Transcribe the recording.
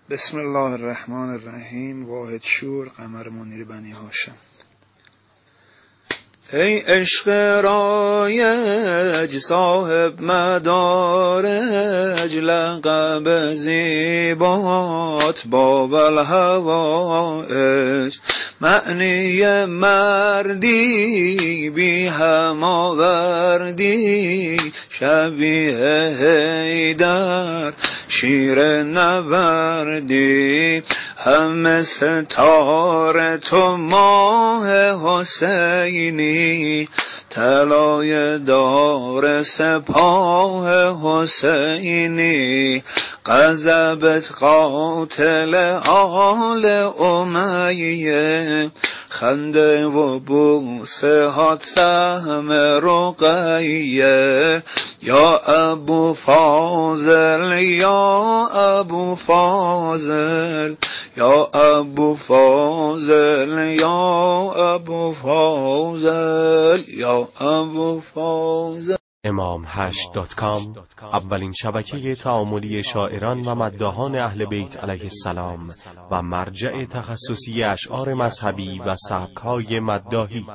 بسم الله الرحمن الرحیم. واحد شور، قمر منیر بنی هاشم. ای عشق رایج صاحب مدارج، لقب زیبات باب الهوائج، معنی مردی بی هماوردی، شبیه حیدر شیر نبردی، همه ستاره تو ماه حسینی، طلای دار سپاه حسینی، غضبت قاتل آل امیه، خنده و بوسه هات سهم رقیه، یا ابو فاضل یا ابو فاضل، یا ابو فاضل، یا ابو فاضل، یا ابو فاضل. imam8.com اولین شبکه تعاملی شاعران و مداحان اهل بیت علیه السلام و مرجع تخصصی اشعار مذهبی و سبک‌های مداحی.